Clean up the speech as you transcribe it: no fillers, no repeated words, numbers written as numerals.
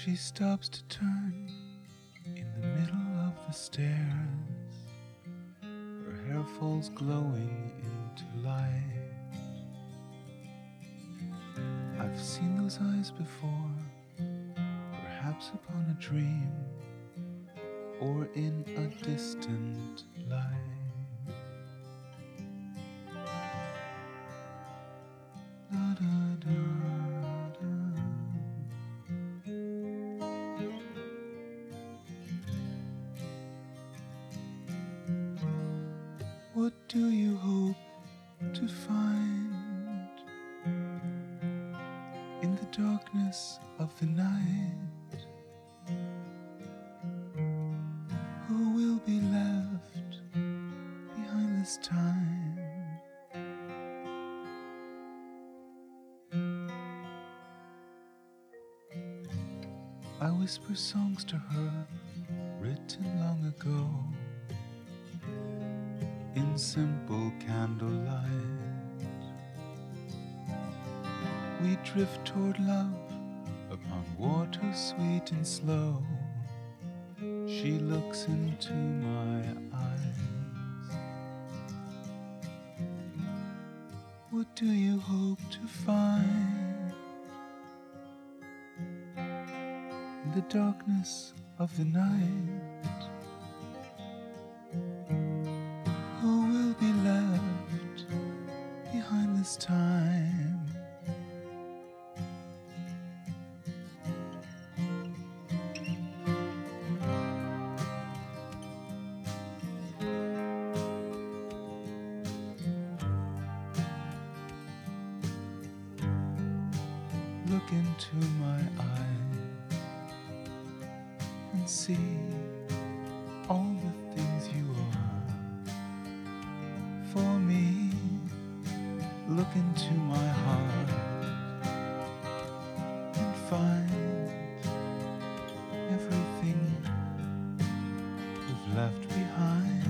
She stops to turn in the middle of the stairs. Her hair falls glowing into light. I've seen those eyes before, perhaps upon a dream or in a distant light. Da, da, da, da. What do you hope to find in the darkness of the night? Who will be left behind this time? I whisper songs to her written long ago in simple candlelight. We drift toward love upon water sweet and slow. She looks into my eyes. What do you hope to find in the darkness of the night? Who will be left behind this time? Look into my eyes and see all the things you are for me. Look into my heart and find everything we've left behind.